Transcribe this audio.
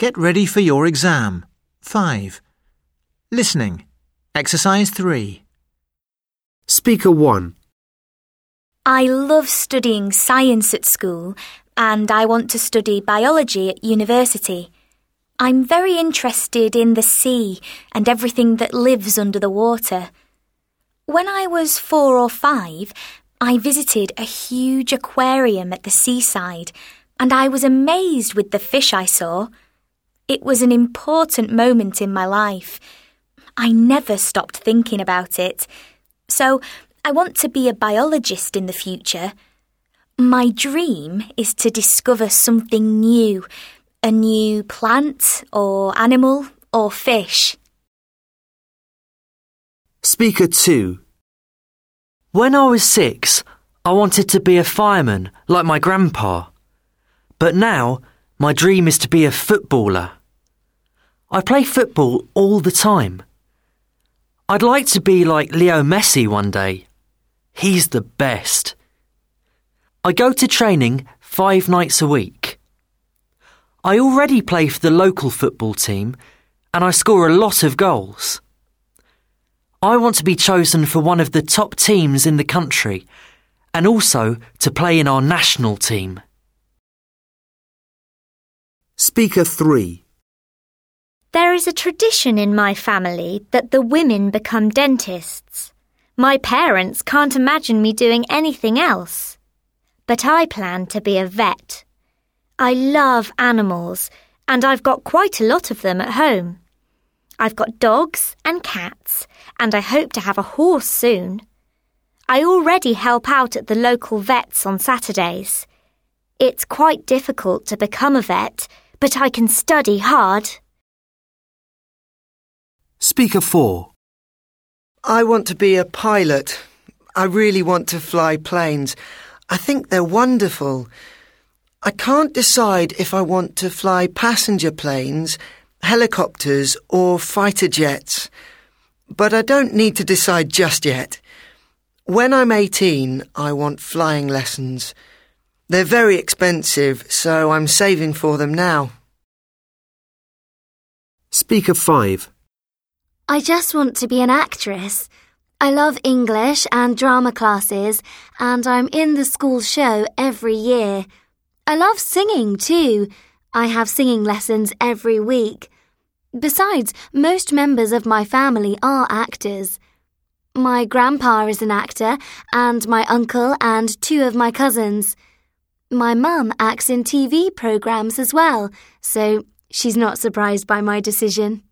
Get ready for your exam. 5. Listening. Exercise 3. Speaker 1. I love studying science at school and I want to study biology at university. I'm very interested in the sea and everything that lives under the water. When I was 4 or 5, I visited a huge aquarium at the seaside and I was amazed with the fish I saw. It was an important moment in my life. I never stopped thinking about it. So I want to be a biologist in the future. My dream is to discover something new, a new plant or animal or fish. Speaker 2. When I was 6, I wanted to be a fireman like my grandpa. But now, my dream is to be a footballer. I play football all the time. I'd like to be like Leo Messi one day. He's the best. I go to training 5 nights a week. I already play for the local football team and I score a lot of goals. I want to be chosen for one of the top teams in the country and also to play in our national team. Speaker 3. There is a tradition in my family that the women become dentists. My parents can't imagine me doing anything else. But I plan to be a vet. I love animals, and I've got quite a lot of them at home. I've got dogs and cats, and I hope to have a horse soon. I already help out at the local vets on Saturdays. It's quite difficult to become a vet, but I can study hard. Speaker 4. I want to be a pilot. I really want to fly planes. I think they're wonderful. I can't decide if I want to fly passenger planes, helicopters or fighter jets. But I don't need to decide just yet. When I'm 18, I want flying lessons. They're very expensive, so I'm saving for them now. Speaker 5. I just want to be an actress. I love English and drama classes, and I'm in the school show every year. I love singing too. I have singing lessons every week. Besides, most members of my family are actors. My grandpa is an actor, and my uncle and 2 of my cousins. My mum acts in TV programmes as well, so she's not surprised by my decision.